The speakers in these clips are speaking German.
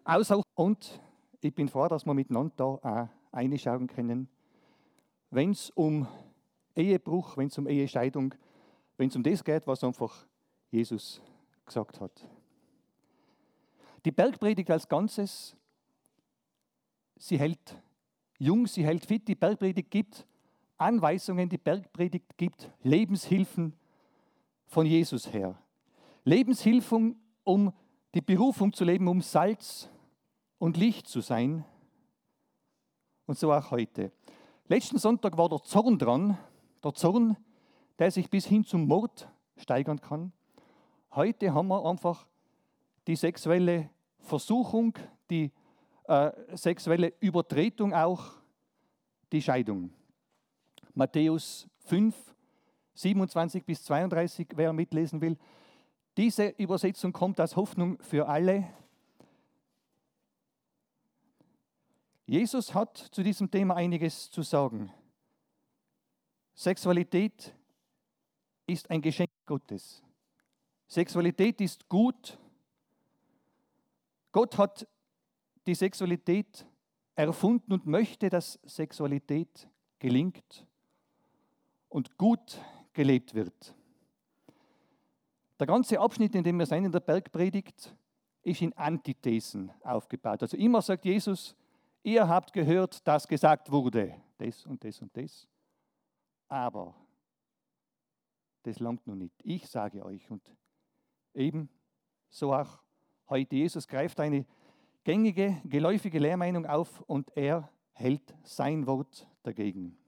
Und ich bin froh, dass wir miteinander da auch reinschauen können, wenn es um Ehebruch, wenn es um Ehescheidung, wenn es um das geht, was einfach Jesus gesagt hat. Die Bergpredigt als Ganzes, sie hält jung, sie hält fit. Die Bergpredigt gibt Anweisungen, die Bergpredigt gibt Lebenshilfen von Jesus her. Lebenshilfen, um die Berufung zu leben, um Salz und Licht zu sein. Und so auch heute. Letzten Sonntag war der Zorn dran. Der Zorn, der sich bis hin zum Mord steigern kann. Heute haben wir einfach die sexuelle Versuchung, die sexuelle Übertretung auch, die Scheidung. Matthäus 5, 27 bis 32, wer mitlesen will. Diese Übersetzung kommt als Hoffnung für alle. Jesus hat zu diesem Thema einiges zu sagen. Sexualität ist ein Geschenk Gottes. Sexualität ist gut. Gott hat die Sexualität erfunden und möchte, dass Sexualität gelingt und gut gelebt wird. Der ganze Abschnitt, in dem wir sein in der Bergpredigt, ist in Antithesen aufgebaut. Also immer sagt Jesus, ihr habt gehört, dass gesagt wurde, das und das und das. Aber das langt noch nicht. Ich sage euch. Und eben so auch heute. Jesus greift eine gängige, geläufige Lehrmeinung auf und er hält sein Wort dagegen.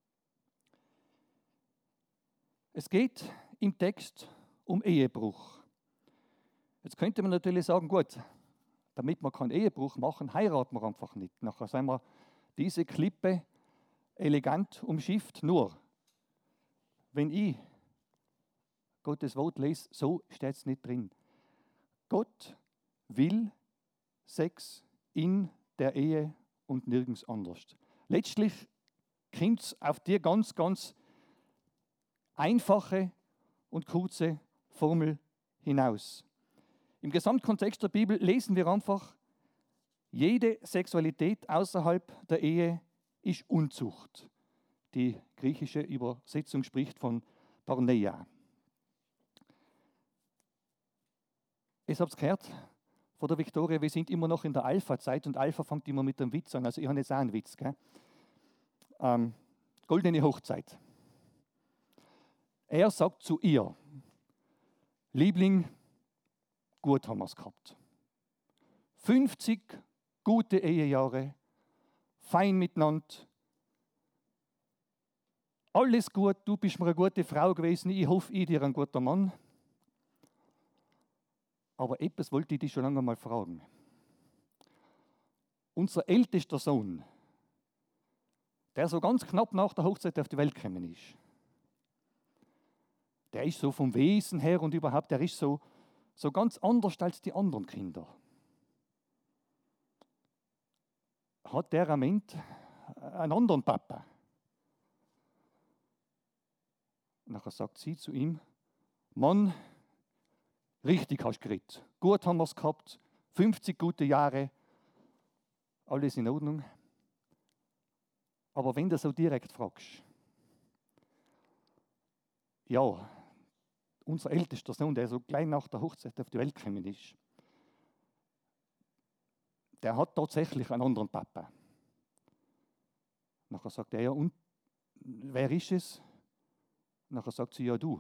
Es geht im Text um Ehebruch. Jetzt könnte man natürlich sagen, gut, damit wir keinen Ehebruch machen, heiraten wir einfach nicht. Nachher sind wir diese Klippe elegant umschifft. Nur, wenn ich Gottes Wort lese, so steht es nicht drin. Gott will Sex in der Ehe und nirgends anders. Letztlich kommt es auf die ganz, ganz einfache und kurze Formel hinaus. Im Gesamtkontext der Bibel lesen wir einfach, jede Sexualität außerhalb der Ehe ist Unzucht. Die griechische Übersetzung spricht von Porneia. Ihr habt es gehört von der Viktoria, wir sind immer noch in der Alpha-Zeit und Alpha fängt immer mit einem Witz an. Also ich habe jetzt auch einen Witz. Gell? Goldene Hochzeit. Er sagt zu ihr, Liebling, gut haben wir es gehabt. 50 gute Ehejahre, fein miteinander. Alles gut, du bist mir eine gute Frau gewesen, ich hoffe, ich dir ein guter Mann. Aber etwas wollte ich dich schon lange mal fragen. Unser ältester Sohn, der so ganz knapp nach der Hochzeit auf die Welt gekommen ist, der ist so vom Wesen her und überhaupt, der ist so ganz anders als die anderen Kinder. Hat der am Ende einen anderen Papa? Nachher sagt sie zu ihm, Mann, richtig hast du geredet. Gut haben wir es gehabt, 50 gute Jahre, alles in Ordnung. Aber wenn du so direkt fragst, ja, unser ältester Sohn, der so gleich nach der Hochzeit auf die Welt gekommen ist, der hat tatsächlich einen anderen Papa. Nachher sagt er, ja, und wer ist es? Nachher sagt sie, ja, du.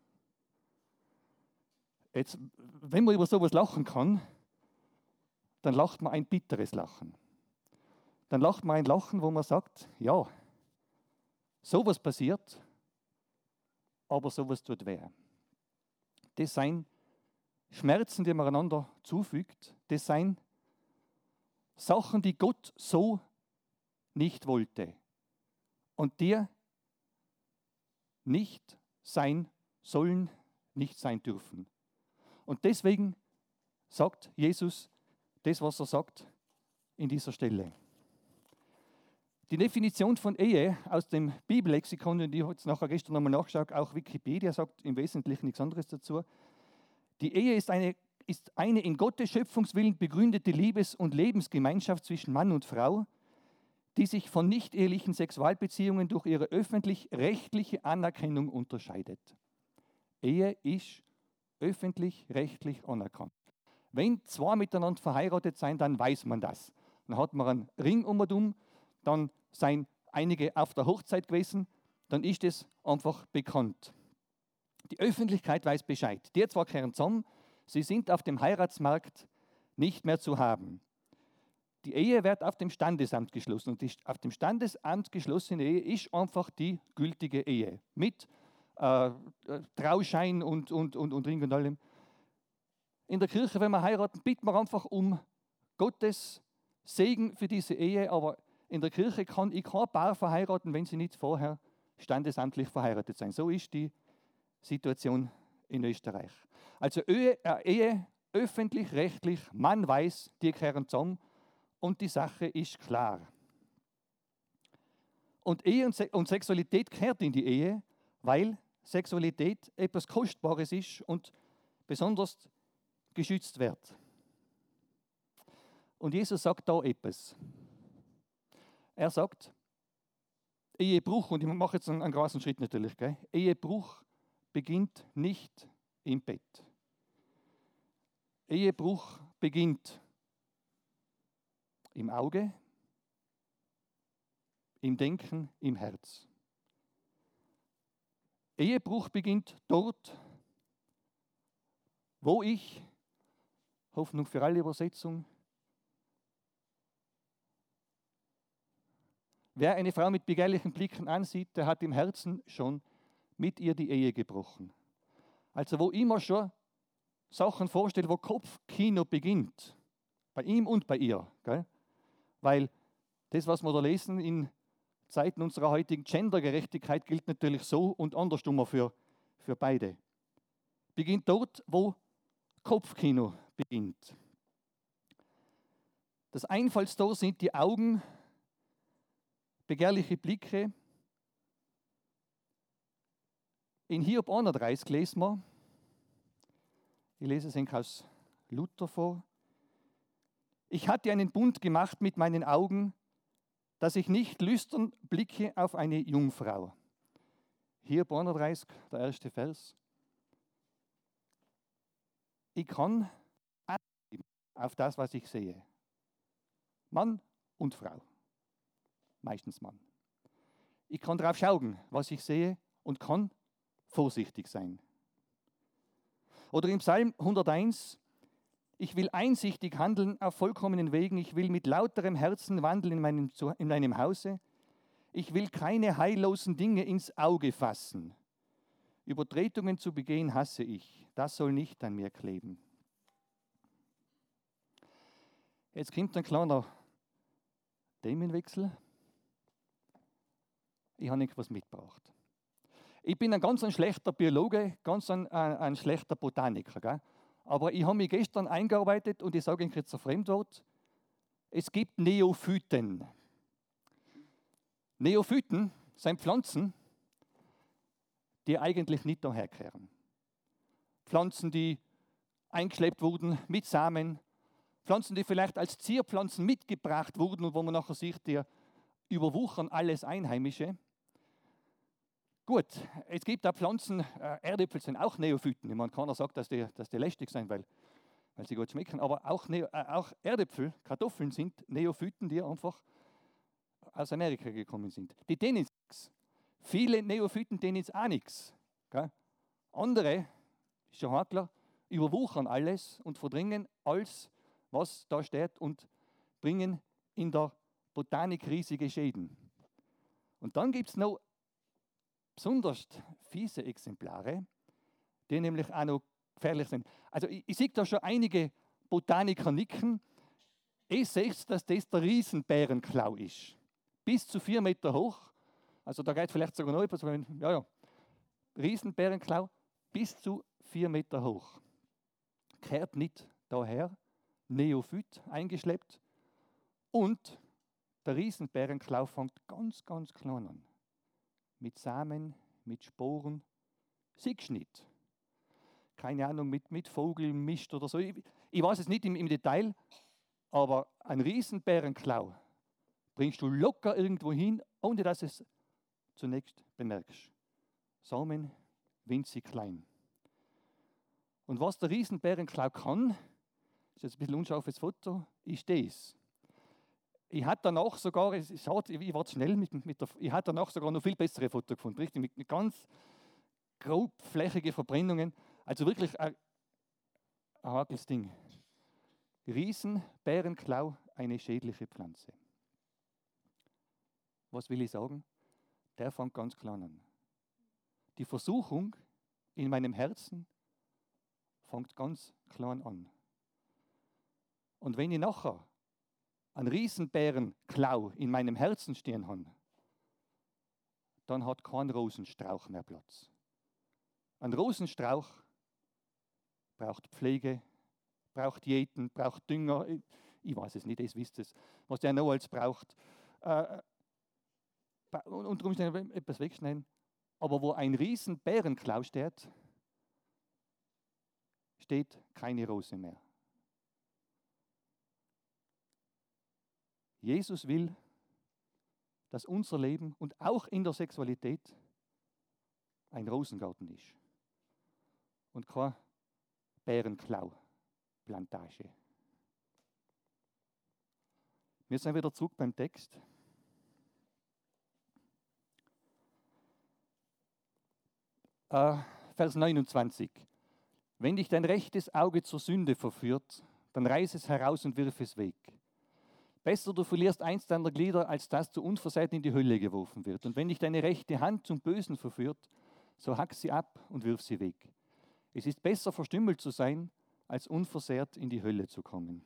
Jetzt, wenn man über sowas lachen kann, dann lacht man ein bitteres Lachen. Dann lacht man ein Lachen, wo man sagt, ja, sowas passiert, aber sowas tut weh. Das sind Schmerzen, die man einander zufügt. Das sind Sachen, die Gott so nicht wollte und die nicht sein sollen, nicht sein dürfen. Und deswegen sagt Jesus das, was er sagt in dieser Stelle. Die Definition von Ehe aus dem Bibellexikon, und ich habe jetzt nachher gestern nochmal nachgeschaut, auch Wikipedia sagt im Wesentlichen nichts anderes dazu. Die Ehe ist eine ist eine in Gottes Schöpfungswillen begründete Liebes- und Lebensgemeinschaft zwischen Mann und Frau, die sich von nicht-ehelichen Sexualbeziehungen durch ihre öffentlich-rechtliche Anerkennung unterscheidet. Ehe ist öffentlich-rechtlich anerkannt. Wenn zwei miteinander verheiratet sind, dann weiß man das. Dann hat man einen Ring um und um, dann sind einige auf der Hochzeit gewesen, dann ist es einfach bekannt. Die Öffentlichkeit weiß Bescheid. Die zwei kehren zusammen, sie sind auf dem Heiratsmarkt nicht mehr zu haben. Die Ehe wird auf dem Standesamt geschlossen und die auf dem Standesamt geschlossene Ehe ist einfach die gültige Ehe mit Trauschein und Ring und allem. In der Kirche, wenn wir heiraten, bitten wir einfach um Gottes Segen für diese Ehe, aber in der Kirche kann ich kein Paar verheiraten, wenn sie nicht vorher standesamtlich verheiratet sind. So ist die Situation in Österreich. Also Ehe öffentlich-rechtlich, man weiß, die kehren zusammen und die Sache ist klar. Und Ehe und Sexualität gehört in die Ehe, weil Sexualität etwas Kostbares ist und besonders geschützt wird. Und Jesus sagt da etwas. Er sagt, Ehebruch, und ich mache jetzt einen großen Schritt natürlich, gell? Ehebruch beginnt nicht im Bett. Ehebruch beginnt im Auge, im Denken, im Herz. Ehebruch beginnt dort, wo ich, Hoffnung für alle Übersetzung, wer eine Frau mit begehrlichen Blicken ansieht, der hat im Herzen schon mit ihr die Ehe gebrochen. Also wo immer schon Sachen vorstelle, wo Kopfkino beginnt, bei ihm und bei ihr. Gell? Weil das, was wir da lesen in Zeiten unserer heutigen Gendergerechtigkeit, gilt natürlich so und andersrum für beide. Beginnt dort, wo Kopfkino beginnt. Das Einfallstor sind die Augen, begehrliche Blicke. In Hiob 31 lesen wir, ich lese es aus Luther vor. Ich hatte einen Bund gemacht mit meinen Augen, dass ich nicht lüstern blicke auf eine Jungfrau. Hiob 31, der erste Vers. Ich kann achten auf das, was ich sehe. Mann und Frau. Meistens Mann. Ich kann darauf schauen, was ich sehe und kann vorsichtig sein. Oder im Psalm 101, ich will einsichtig handeln auf vollkommenen Wegen, ich will mit lauterem Herzen wandeln in meinem Hause, ich will keine heillosen Dinge ins Auge fassen. Übertretungen zu begehen hasse ich, das soll nicht an mir kleben. Jetzt kommt ein kleiner Themenwechsel. Ich habe etwas mitgebracht. Ich bin ein ganz schlechter Biologe, ganz ein schlechter Botaniker. Gell? Aber ich habe mich gestern eingearbeitet und ich sage Ihnen jetzt ein Fremdwort. Es gibt Neophyten. Neophyten sind Pflanzen, die eigentlich nicht daherkehren. Pflanzen, die eingeschleppt wurden mit Samen. Pflanzen, die vielleicht als Zierpflanzen mitgebracht wurden und wo man nachher sieht, die überwuchern alles Einheimische. Gut, es gibt auch Pflanzen, Erdäpfel sind auch Neophyten. Ich meine, keiner sagt, dass die lästig sind, weil sie gut schmecken. Aber auch Erdäpfel, Kartoffeln sind Neophyten, die einfach aus Amerika gekommen sind. Die denen nichts. Viele Neophyten denen jetzt auch nichts. Andere, ist schon klar, überwuchern alles und verdrängen alles, was da steht und bringen in der Botanik riesige Schäden. Und dann gibt es noch besonders fiese Exemplare, die nämlich auch noch gefährlich sind. Also ich sehe da schon einige Botaniker nicken. Ich sehe, dass das der Riesenbärenklau ist. Bis zu 4 Meter hoch. Also da geht vielleicht sogar noch etwas. Riesenbärenklau bis zu 4 Meter hoch. Kehrt nicht daher, Neophyt eingeschleppt. Und der Riesenbärenklau fängt ganz, ganz klein an. Mit Samen, mit Sporen, siehst nicht. keine Ahnung, mit Vogel mischt oder so. Ich weiß es nicht im Detail, aber ein Riesenbärenklau bringst du locker irgendwo hin, ohne dass es zunächst bemerkst. Samen winzig klein. Und was der Riesenbärenklau kann, ist jetzt ein bisschen unscharfes Foto, ist das. Ich hatte danach sogar, ich war zu schnell ich hatte danach sogar noch viel bessere Fotos gefunden, richtig, mit ganz grobflächigen Verbrennungen. Also wirklich ein hakels Ding. Riesenbärenklau, eine schädliche Pflanze. Was will ich sagen? Der fängt ganz klein an. Die Versuchung in meinem Herzen fängt ganz klein an. Und wenn ich nachher einen Riesenbärenklau in meinem Herzen stehen habe, dann hat kein Rosenstrauch mehr Platz. Ein Rosenstrauch braucht Pflege, braucht Jäten, braucht Dünger. Ich weiß es nicht, ihr wisst es, was der noch alles braucht. Unter Umständen etwas wegschneiden. Aber wo ein Riesenbärenklau steht, steht keine Rose mehr. Jesus will, dass unser Leben und auch in der Sexualität ein Rosengarten ist und keine Bärenklau-Plantage. Wir sind wieder zurück beim Text. Vers 29. Wenn dich dein rechtes Auge zur Sünde verführt, dann reiß es heraus und wirf es weg. Besser, du verlierst eins deiner Glieder, als dass du unversehrt in die Hölle geworfen wird. Und wenn dich deine rechte Hand zum Bösen verführt, so hack sie ab und wirf sie weg. Es ist besser, verstümmelt zu sein, als unversehrt in die Hölle zu kommen.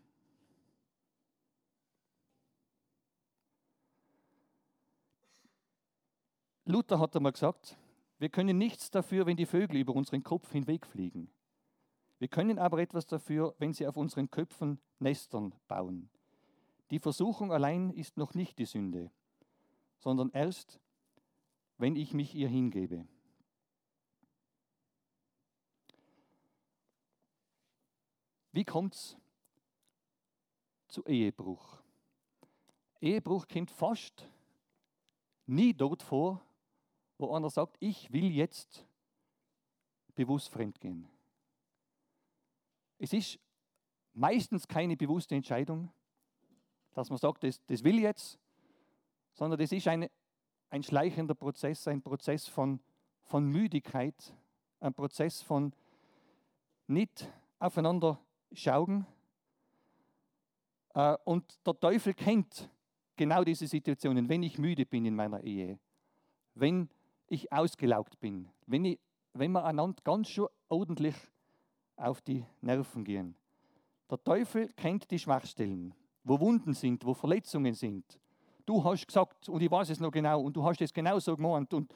Luther hat einmal gesagt, wir können nichts dafür, wenn die Vögel über unseren Kopf hinwegfliegen. Wir können aber etwas dafür, wenn sie auf unseren Köpfen Nestern bauen. Die Versuchung allein ist noch nicht die Sünde, sondern erst, wenn ich mich ihr hingebe. Wie kommt es zu Ehebruch? Ehebruch kommt fast nie dort vor, wo einer sagt, ich will jetzt bewusst fremdgehen. Es ist meistens keine bewusste Entscheidung, dass man sagt, das will ich jetzt, sondern das ist ein schleichender Prozess, ein Prozess von Müdigkeit, ein Prozess von nicht aufeinander schauen. Und der Teufel kennt genau diese Situationen, wenn ich müde bin in meiner Ehe, wenn ich ausgelaugt bin, wenn wir einander ganz schön ordentlich auf die Nerven gehen. Der Teufel kennt die Schwachstellen, wo Wunden sind, wo Verletzungen sind. Du hast gesagt, und ich weiß es noch genau, und du hast es genauso gemeint. Und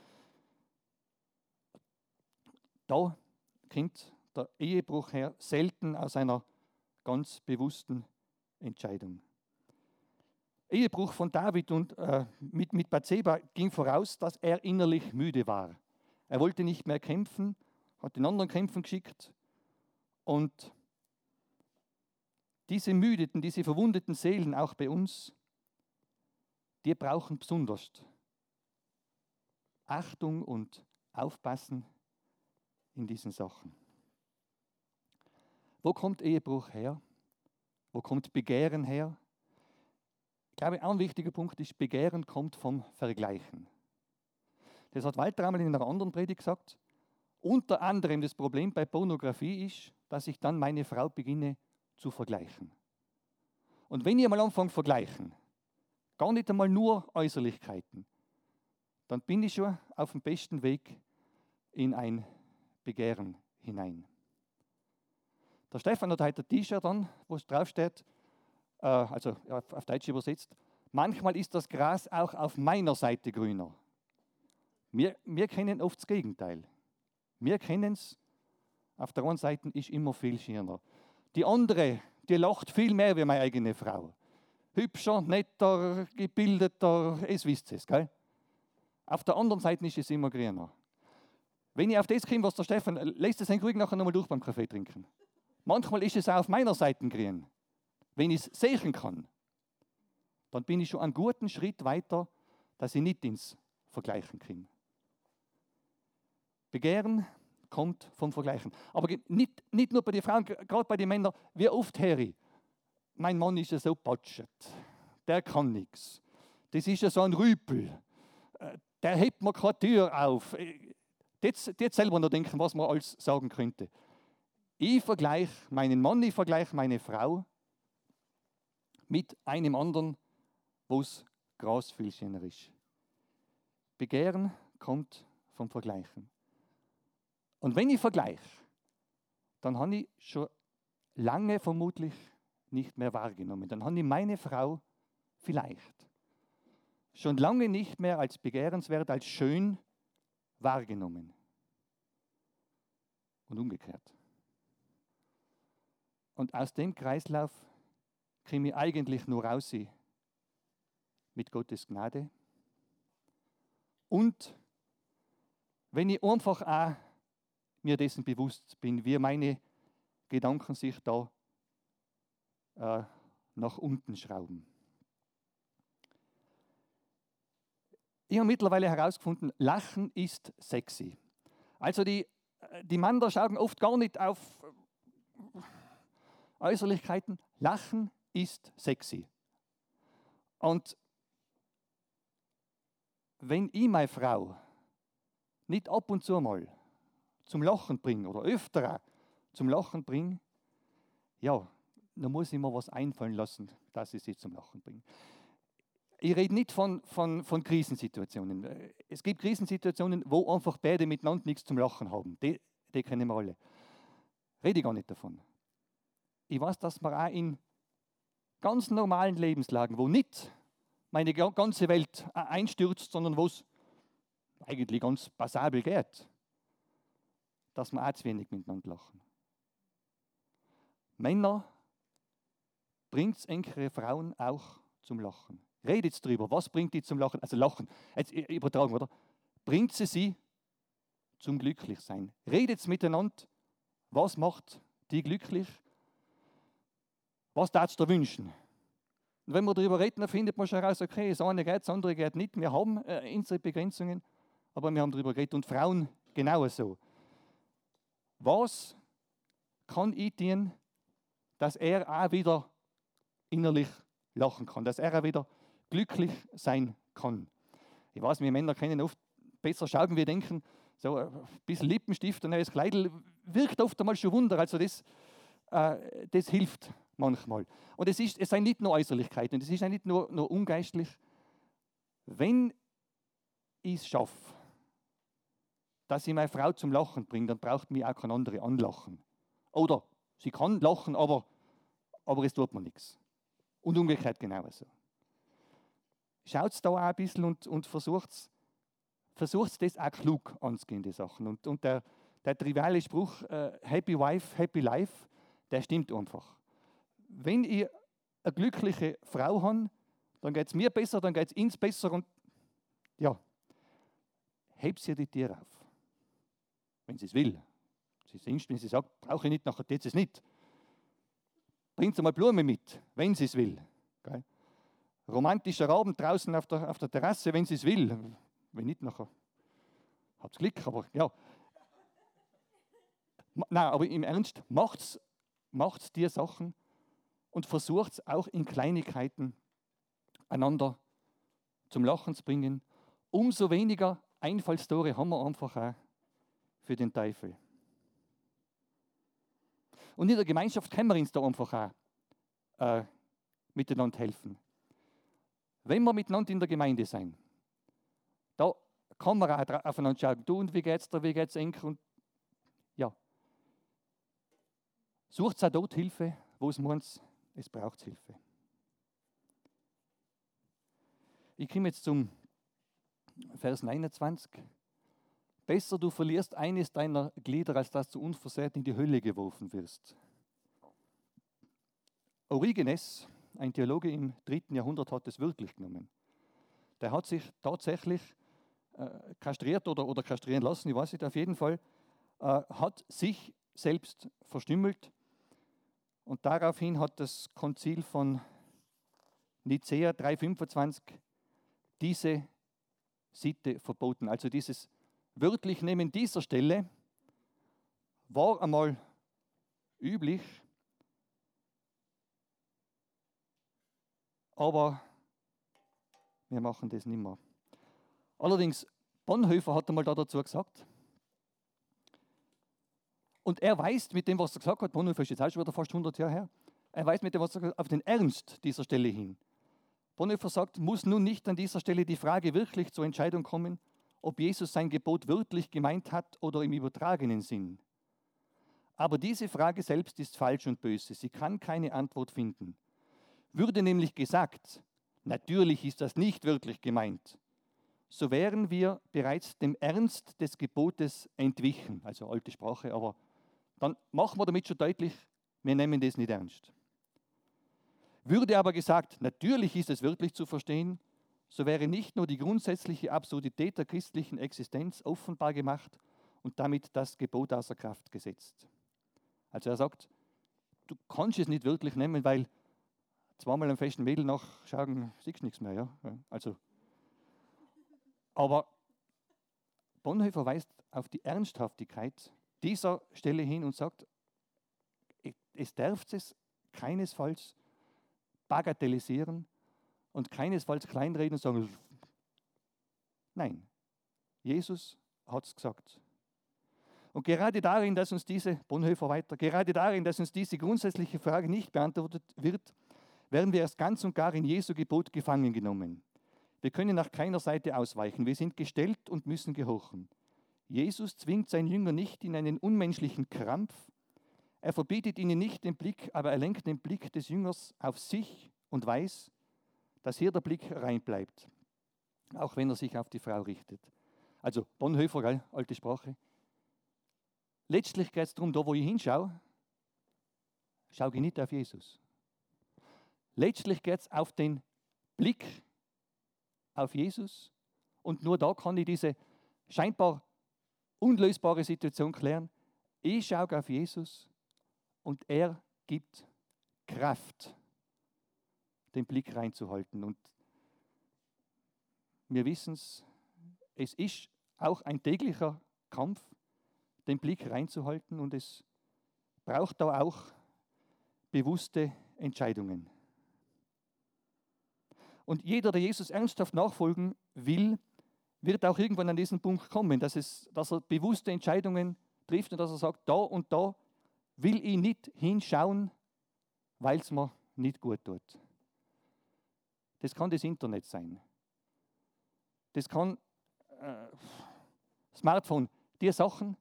da kommt der Ehebruch her, selten aus einer ganz bewussten Entscheidung. Ehebruch von David und mit Bathseba ging voraus, dass er innerlich müde war. Er wollte nicht mehr kämpfen, hat den anderen kämpfen geschickt. Und diese müdeten, diese verwundeten Seelen, auch bei uns, die brauchen besonders Achtung und Aufpassen in diesen Sachen. Wo kommt Ehebruch her? Wo kommt Begehren her? Ich glaube, ein wichtiger Punkt ist, Begehren kommt vom Vergleichen. Das hat Walter einmal in einer anderen Predigt gesagt. Unter anderem das Problem bei Pornografie ist, dass ich dann meine Frau beginne zu vergleichen. Und wenn ich einmal anfange zu vergleichen, gar nicht einmal nur Äußerlichkeiten, dann bin ich schon auf dem besten Weg in ein Begehren hinein. Der Stefan hat heute ein T-Shirt an, wo es draufsteht, also auf Deutsch übersetzt, manchmal ist das Gras auch auf meiner Seite grüner. Wir kennen oft das Gegenteil. Wir kennen es, auf der einen Seite ist immer viel schöner. Die andere, die lacht viel mehr wie meine eigene Frau. Hübscher, netter, gebildeter, es wisst es, gell? Auf der anderen Seite ist es immer grüner. Wenn ich auf das komme, was der Stefan, lässt es ruhig nachher nochmal durch beim Kaffee trinken. Manchmal ist es auch auf meiner Seite grün. Wenn ich es sehen kann, dann bin ich schon einen guten Schritt weiter, dass ich nicht ins Vergleichen komme. Begehren kommt vom Vergleichen. Aber nicht nur bei den Frauen, gerade bei den Männern. Wie oft höre ich, mein Mann ist ja so patschet, der kann nichts. Das ist ja so ein Rüpel, der hebt mir keine Tür auf. Jetzt selber noch denken, was man alles sagen könnte. Ich vergleiche meinen Mann, ich vergleiche meine Frau mit einem anderen, wo es Gras viel schöner ist. Begehren kommt vom Vergleichen. Und wenn ich vergleiche, dann habe ich schon lange vermutlich nicht mehr wahrgenommen. Dann habe ich meine Frau vielleicht schon lange nicht mehr als begehrenswert, als schön wahrgenommen. Und umgekehrt. Und aus dem Kreislauf komme ich eigentlich nur raus mit Gottes Gnade. Und wenn ich einfach auch mir dessen bewusst bin, wie meine Gedanken sich da nach unten schrauben. Ich habe mittlerweile herausgefunden, Lachen ist sexy. Also die Männer schauen oft gar nicht auf Äußerlichkeiten. Lachen ist sexy. Und wenn ich meine Frau nicht ab und zu mal zum Lachen bringe oder öfter zum Lachen bringe, ja, dann muss ich mir was einfallen lassen, dass ich sie zum Lachen bringe. Ich rede nicht von Krisensituationen. Es gibt Krisensituationen, wo einfach beide miteinander nichts zum Lachen haben. Die kennen wir alle. Rede ich gar nicht davon. Ich weiß, dass man auch in ganz normalen Lebenslagen, wo nicht meine ganze Welt einstürzt, sondern wo es eigentlich ganz passabel geht, dass wir auch zu wenig miteinander lachen. Männer, bringt eure Frauen auch zum Lachen. Redet drüber, was bringt die zum Lachen? Also Lachen, jetzt übertragen, oder? Bringt sie zum Glücklichsein. Redet miteinander, was macht die glücklich? Was darfst du wünschen? Und wenn wir darüber reden, dann findet man schon heraus, okay, das eine geht, das andere geht nicht. Wir haben unsere Begrenzungen, aber wir haben darüber geredet. Und Frauen genauso. Was kann ich tun, dass er auch wieder innerlich lachen kann, dass er auch wieder glücklich sein kann? Ich weiß, wir Männer können oft besser schauen, wir denken, so ein bisschen Lippenstift und ein neues Kleidel wirkt oft einmal schon Wunder. Also das hilft manchmal. Und es sind nicht nur Äußerlichkeiten, es ist nicht nur ungeistlich. Wenn ich es schaffe, dass ich meine Frau zum Lachen bringe, dann braucht mich auch kein anderer anlachen. Oder sie kann lachen, aber es tut mir nichts. Und umgekehrt genauso. Schaut da auch ein bisschen und versucht das auch klug anzugehen, die Sachen. Und der triviale Spruch, Happy Wife, Happy Life, der stimmt einfach. Wenn ich eine glückliche Frau habe, dann geht es mir besser, dann geht es ins besser und ja, hebt sie die Tiere auf. Wenn sie es will. Sie singt, wenn sie sagt, brauche ich nicht, nachher tut sie es nicht. Bringt sie mal Blumen mit, wenn sie es will. Okay? Romantischer Abend draußen auf der Terrasse, wenn sie es will. Wenn nicht, nachher habt ihr Glück, aber ja. Nein, aber im Ernst, macht's die Sachen und versucht es auch in Kleinigkeiten einander zum Lachen zu bringen. Umso weniger Einfallstore haben wir einfach auch für den Teufel. Und in der Gemeinschaft können wir uns da einfach auch miteinander helfen. Wenn wir miteinander in der Gemeinde sind, da kann man auch aufeinander schauen. Du, und wie geht's dir, wie geht's eng? Und ja, sucht auch dort Hilfe, wo es meint, es braucht Hilfe. Ich komme jetzt zum Vers 29. Besser du verlierst eines deiner Glieder, als dass du unversehrt in die Hölle geworfen wirst. Origenes, ein Theologe im 3. Jahrhundert, hat es wirklich genommen. Der hat sich tatsächlich kastriert oder kastrieren lassen, ich weiß nicht, auf jeden Fall, hat sich selbst verstümmelt. Und daraufhin hat das Konzil von Nicäa 325 diese Sitte verboten. Also dieses wörtlich Nehmen dieser Stelle war einmal üblich, aber wir machen das nicht mehr. Allerdings, Bonhoeffer hat einmal dazu gesagt, und er weist mit dem, was er gesagt hat, Bonhoeffer ist jetzt auch schon wieder fast 100 Jahre her, er weist mit dem, was er gesagt hat, auf den Ernst dieser Stelle hin. Bonhoeffer sagt, muss nun nicht an dieser Stelle die Frage wirklich zur Entscheidung kommen, ob Jesus sein Gebot wörtlich gemeint hat oder im übertragenen Sinn. Aber diese Frage selbst ist falsch und böse. Sie kann keine Antwort finden. Würde nämlich gesagt, natürlich ist das nicht wörtlich gemeint, so wären wir bereits dem Ernst des Gebotes entwichen. Also alte Sprache, aber dann machen wir damit schon deutlich, wir nehmen das nicht ernst. Würde aber gesagt, natürlich ist es wörtlich zu verstehen, so wäre nicht nur die grundsätzliche Absurdität der christlichen Existenz offenbar gemacht und damit das Gebot außer Kraft gesetzt. Also er sagt, du kannst es nicht wörtlich nehmen, weil zweimal am festen Mädel nachschauen, siehst du nichts mehr. Ja? Also, aber Bonhoeffer weist auf die Ernsthaftigkeit dieser Stelle hin und sagt, es darf es keinesfalls bagatellisieren und keinesfalls kleinreden und sagen, nein, Jesus hat es gesagt. Und gerade darin, dass uns diese, Bonhoeffer weiter, gerade darin, dass uns diese grundsätzliche Frage nicht beantwortet wird, werden wir erst ganz und gar in Jesu Gebot gefangen genommen. Wir können nach keiner Seite ausweichen, wir sind gestellt und müssen gehorchen. Jesus zwingt seinen Jünger nicht in einen unmenschlichen Krampf, er verbietet ihnen nicht den Blick, aber er lenkt den Blick des Jüngers auf sich und weiß, dass hier der Blick rein bleibt, auch wenn er sich auf die Frau richtet. Also Bonhoeffer, gell, alte Sprache. Letztlich geht es darum, da wo ich hinschaue, schaue ich nicht auf Jesus. Letztlich geht es auf den Blick auf Jesus und nur da kann ich diese scheinbar unlösbare Situation klären. Ich schaue auf Jesus und er gibt Kraft, den Blick reinzuhalten. Und wir wissen es ist auch ein täglicher Kampf, den Blick reinzuhalten und es braucht da auch bewusste Entscheidungen. Und jeder, der Jesus ernsthaft nachfolgen will, wird auch irgendwann an diesen Punkt kommen, dass er bewusste Entscheidungen trifft und dass er sagt, da und da will ich nicht hinschauen, weil es mir nicht gut tut. Das kann das Internet sein. Das kann Smartphone, die Sachen.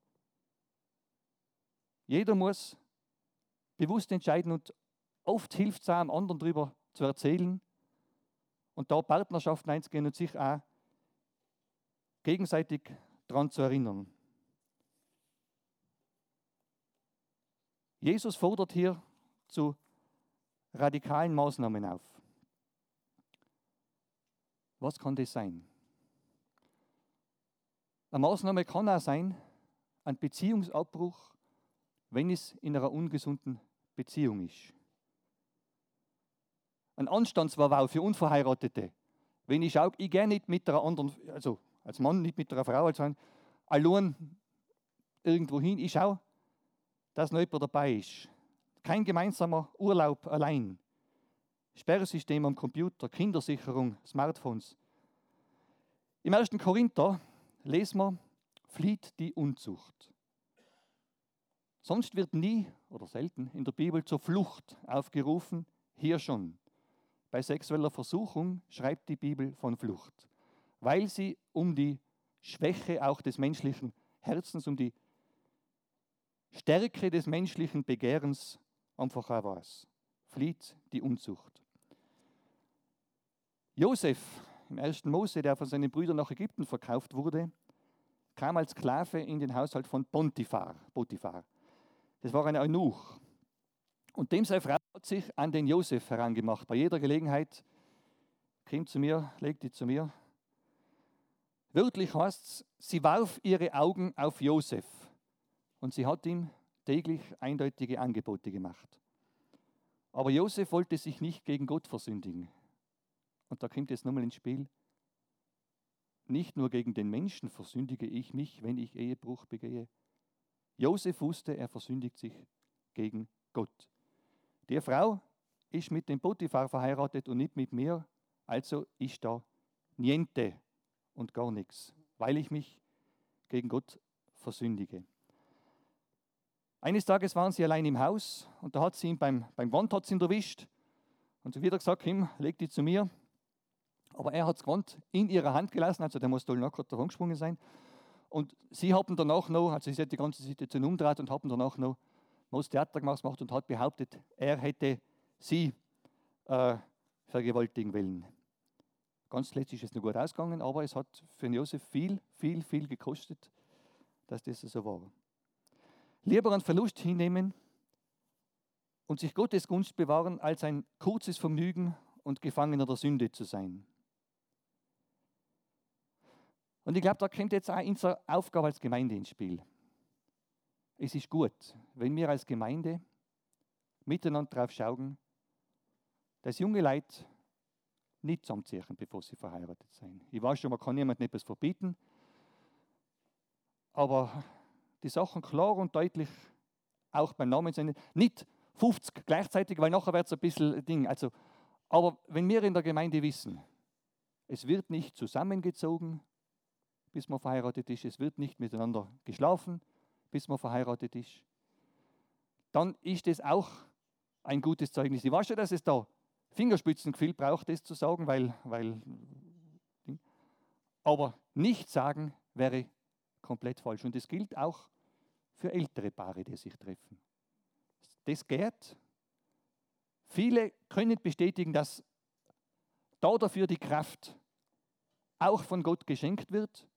Jeder muss bewusst entscheiden und oft hilft es auch, einem anderen darüber zu erzählen und da Partnerschaften einzugehen und sich auch gegenseitig daran zu erinnern. Jesus fordert hier zu radikalen Maßnahmen auf. Was kann das sein? Eine Maßnahme kann auch sein, ein Beziehungsabbruch, wenn es in einer ungesunden Beziehung ist. Ein Anstandsverwau für Unverheiratete. Wenn ich schaue, ich gehe nicht mit einer anderen, also als Mann nicht mit einer Frau, also allein irgendwo hin, ich schaue, dass noch jemand dabei ist. Kein gemeinsamer Urlaub allein. Sperrsystem am Computer, Kindersicherung, Smartphones. Im 1. Korinther lesen wir, flieht die Unzucht. Sonst wird nie oder selten in der Bibel zur Flucht aufgerufen, hier schon. Bei sexueller Versuchung schreibt die Bibel von Flucht, weil sie um die Schwäche auch des menschlichen Herzens, um die Stärke des menschlichen Begehrens einfach auch weiß. Flieht die Unzucht. Josef im 1. Mose, der von seinen Brüdern nach Ägypten verkauft wurde, kam als Sklave in den Haushalt von Potiphar. Das war ein Eunuch. Und dem seine Frau hat sich an den Josef herangemacht. Bei jeder Gelegenheit, kommt zu mir, legt die zu mir. Wörtlich heißt es, sie warf ihre Augen auf Josef und sie hat ihm täglich eindeutige Angebote gemacht. Aber Josef wollte sich nicht gegen Gott versündigen. Und da kommt jetzt nochmal ins Spiel. Nicht nur gegen den Menschen versündige ich mich, wenn ich Ehebruch begehe. Josef wusste, er versündigt sich gegen Gott. Die Frau ist mit dem Potiphar verheiratet und nicht mit mir, also ist da niente und gar nichts, weil ich mich gegen Gott versündige. Eines Tages waren sie allein im Haus und da hat sie ihn beim Gewand hat sie ihn erwischt und sie wieder gesagt, Kim, leg die zu mir. Aber er hat das Gewand in ihrer Hand gelassen, also der muss da nachher davon gesprungen sein. Und sie haben danach noch, also sie hat die ganze Situation umgedreht und haben danach noch das Theater gemacht und hat behauptet, er hätte sie vergewaltigen wollen. Ganz letztlich ist es noch gut ausgegangen, aber es hat für Josef viel gekostet, dass das so war. Lieber einen Verlust hinnehmen und sich Gottes Gunst bewahren, als ein kurzes Vergnügen und Gefangener der Sünde zu sein. Und ich glaube, da kommt jetzt auch unsere Aufgabe als Gemeinde ins Spiel. Es ist gut, wenn wir als Gemeinde miteinander drauf schauen, dass junge Leute nicht zusammenziehen, bevor sie verheiratet sind. Ich weiß schon, man kann niemandem etwas verbieten, aber die Sachen klar und deutlich auch beim Namen sind. Nicht 50 gleichzeitig, weil nachher wird es ein bisschen Ding. Also, aber wenn wir in der Gemeinde wissen, es wird nicht zusammengezogen, bis man verheiratet ist, es wird nicht miteinander geschlafen, bis man verheiratet ist, dann ist das auch ein gutes Zeugnis. Ich weiß schon, dass es da Fingerspitzengefühl braucht, das zu sagen, aber nicht sagen wäre komplett falsch. Und das gilt auch für ältere Paare, die sich treffen. Das geht. Viele können bestätigen, dass dafür die Kraft auch von Gott geschenkt wird.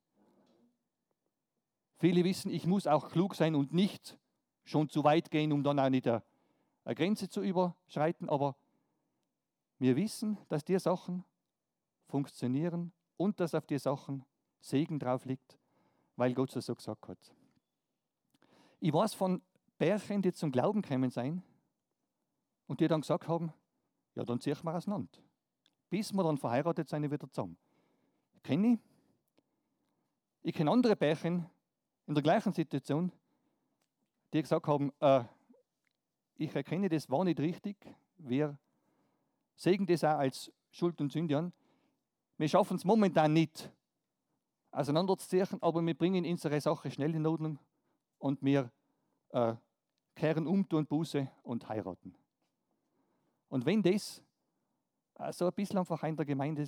Viele wissen, ich muss auch klug sein und nicht schon zu weit gehen, um dann auch nicht eine Grenze zu überschreiten. Aber wir wissen, dass die Sachen funktionieren und dass auf die Sachen Segen drauf liegt, weil Gott so gesagt hat. Ich weiß von Pärchen, die zum Glauben gekommen sind und die dann gesagt haben, ja, dann ziehen wir auseinander. Bis wir dann verheiratet sind, wieder zusammen. Kenne ich. Ich kenne andere Pärchen in der gleichen Situation, die gesagt haben, ich erkenne, das war nicht richtig. Wir sägen das auch als Schuld und Sünde an. Wir schaffen es momentan nicht, auseinanderzuziehen, aber wir bringen unsere Sache schnell in Ordnung und wir kehren um, tun Buße und heiraten. Und wenn das so ein bisschen einfach in der Gemeinde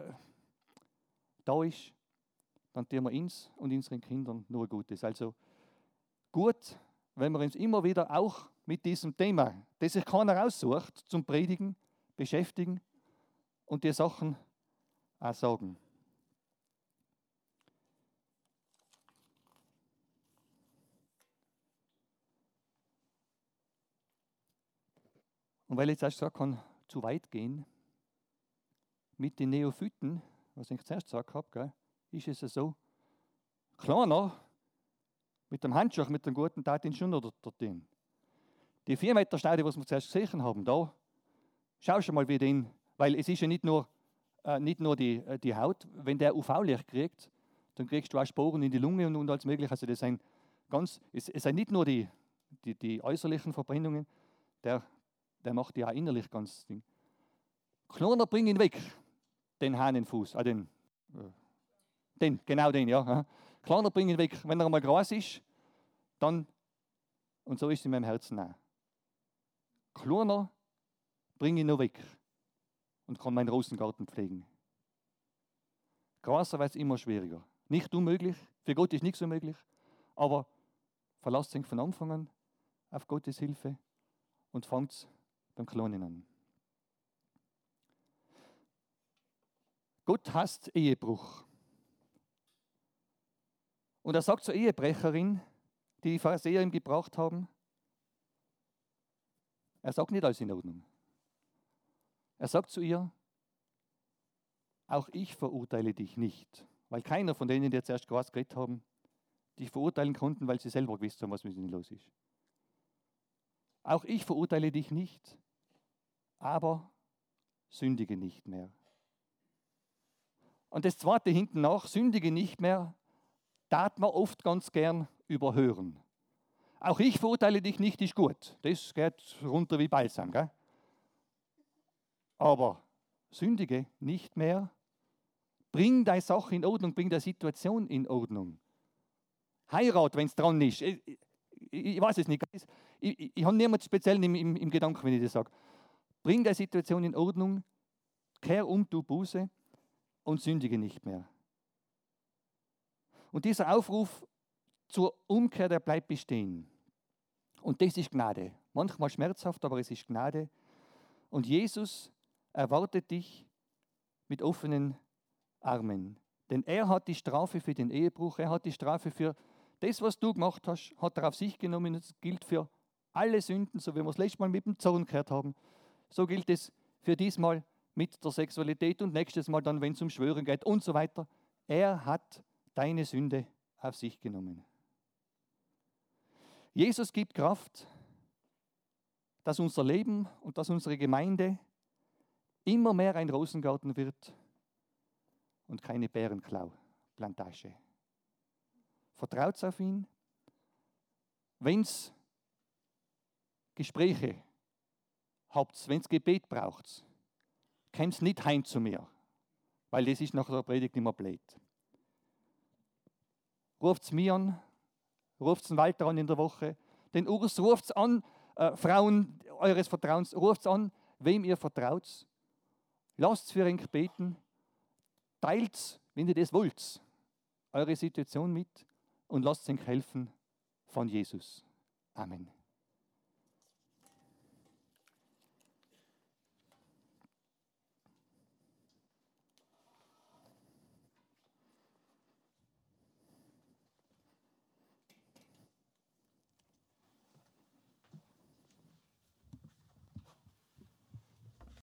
da ist, dann tun wir uns und unseren Kindern nur Gutes. Also gut, wenn wir uns immer wieder auch mit diesem Thema, das sich keiner aussucht, zum Predigen, beschäftigen und die Sachen auch sagen. Und weil ich jetzt erst gesagt kann, zu weit gehen, mit den Neophyten, was ich zuerst gesagt habe, ist es so, kleiner, mit dem Handschuh, mit dem guten Tat den schon oder dorthin. Die 4 Meter Staude, was wir zuerst gesehen haben, da, schau schon mal wie den, weil es ist ja nicht nur die Haut, wenn der UV-Licht kriegt, dann kriegst du auch Sporen in die Lunge und alles mögliche. Also das sind es sind nicht nur die äußerlichen Verbrennungen, der macht ja auch innerlich ganz Ding. Kleiner, bring ihn weg, den Hahnenfuß, genau den, ja. Kleiner, bring ihn weg. Wenn er einmal groß ist, dann, und so ist es in meinem Herzen auch. Kleiner, bring ihn noch weg und kann meinen Rosengarten pflegen. Größer wird es immer schwieriger. Nicht unmöglich, für Gott ist nichts unmöglich, aber verlasst euch von Anfang an auf Gottes Hilfe und fangt beim Kleinen an. Gott hasst Ehebruch. Und er sagt zur Ehebrecherin, die Pharisäer ihm gebracht haben, er sagt nicht alles in Ordnung. Er sagt zu ihr, auch ich verurteile dich nicht. Weil keiner von denen, die zuerst was geredet haben, dich verurteilen konnten, weil sie selber gewusst haben, was mit ihnen los ist. Auch ich verurteile dich nicht, aber sündige nicht mehr. Und das zweite hinten nach, sündige nicht mehr, tat man oft ganz gern überhören. Auch ich verurteile dich nicht, ist gut. Das geht runter wie Balsam. Gell? Aber sündige nicht mehr, bring deine Sache in Ordnung, bring deine Situation in Ordnung. Heirat, wenn es dran ist. Ich weiß es nicht. Ich habe niemanden speziell im Gedanken, wenn ich das sage. Bring deine Situation in Ordnung, kehr um, tu Buße und sündige nicht mehr. Und dieser Aufruf zur Umkehr, der bleibt bestehen. Und das ist Gnade. Manchmal schmerzhaft, aber es ist Gnade. Und Jesus erwartet dich mit offenen Armen. Denn er hat die Strafe für den Ehebruch, er hat die Strafe für das, was du gemacht hast, hat er auf sich genommen. Das gilt für alle Sünden, so wie wir es letztes Mal mit dem Zorn gehört haben. So gilt es für diesmal mit der Sexualität und nächstes Mal dann, wenn es um Schwören geht und so weiter. Er hat deine Sünde auf sich genommen. Jesus gibt Kraft, dass unser Leben und dass unsere Gemeinde immer mehr ein Rosengarten wird und keine Bärenklau-Plantage. Vertraut auf ihn. Wenn es Gespräche habt, wenn es Gebet braucht, kommt nicht heim zu mir, weil das ist nach der Predigt nicht mehr blöd. Ruft es mir an, ruft es den Walter an in der Woche, den Urs, ruft es an, Frauen eures Vertrauens, ruft es an, wem ihr vertraut. Lasst für ihn beten, teilt, wenn ihr das wollt, eure Situation mit und lasst euch helfen von Jesus. Amen.